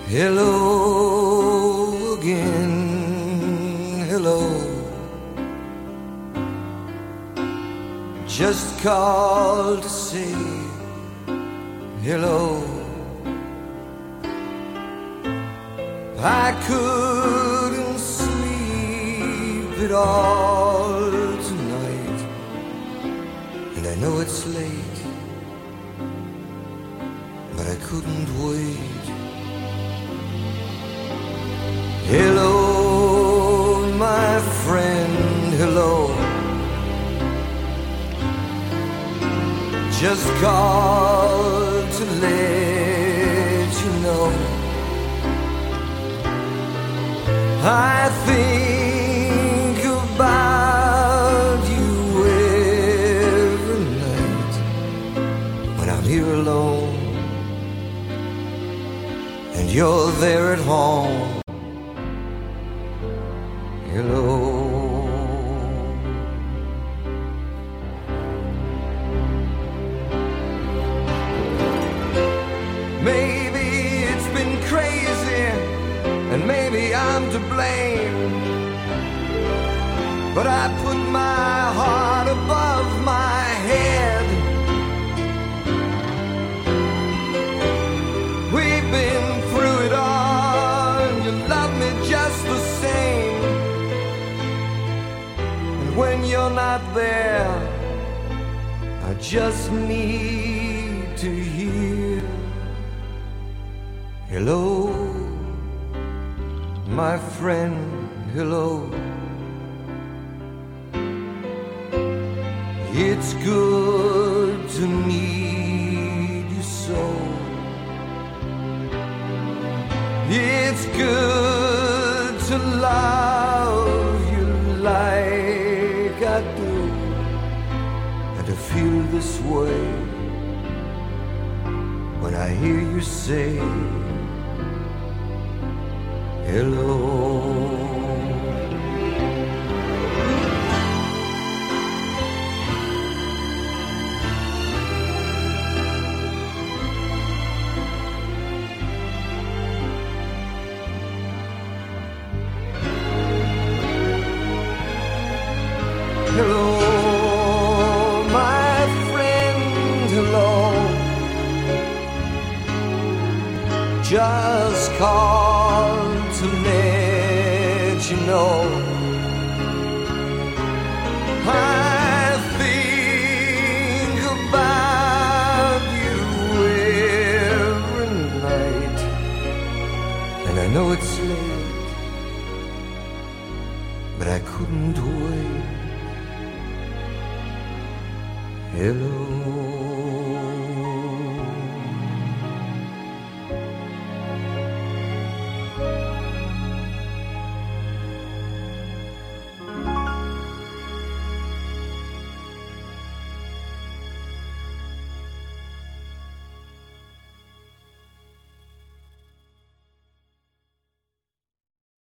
Hello again, hello. Just called to say hello. I couldn't sleep at all tonight, and I know it's late, but I couldn't wait. Hello, my friend, hello. Just called to let you know I think about you every night when I'm here alone and you're there at home. Hello. Maybe it's been crazy, and maybe I'm to blame, but I put my heart above my head. We've been through it all, and you love me just the same. And when you're not there, I just need to hear hello, my friend, hello. It's good to need you so. It's good to love you like I do, and to feel this way when I hear you say hello. Hello, my friend, hello. Just called to let you know I think about you every night, and I know it's late, but I couldn't wait. Hello.